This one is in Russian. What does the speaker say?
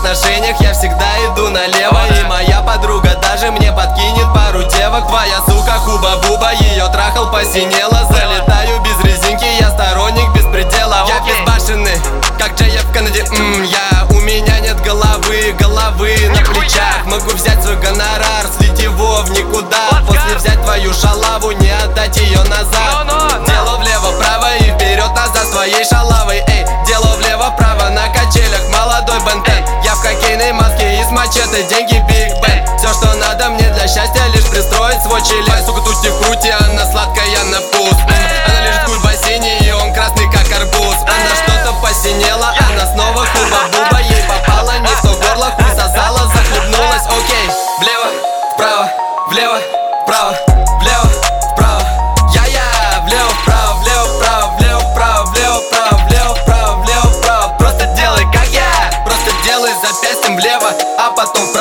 отношениях я всегда иду налево. И моя подруга даже мне подкинет пару девок. Твоя сука хуба-буба, ее трахал, посинела. Залетаю без резинки, я сторонник беспредела. Я безбашенный, как Джей в Канаде. У меня нет головы на плечах. Могу взять свой гонорар, слить его в никуда. После взять твою шалаву, не отдать ее назад. Дело влево-право и вперед-назад своей шалавой. Эй, дело влево-право на качелях, молодой Бентен. Я в хоккейной маске и с мачете, деньги Биг Бен. Все, что надо мне для счастья, лишь пристроить свой член. Сука, тути в крути, она сладкая на вкус. Она лежит в бассейне, и он красный как арбуз. Она что-то посинела, она снова хуба-буба. Ей попала не в то горло, хуй сосала, захлебнулась. Окей, влево, вправо, влево, вправо, влево, вправо. Я, влево, вправо, влево, вправо, влево, вправо, влево, вправо, влево, вправо, влево, вправо. Просто делай как я, просто делай запястьем влево, а потом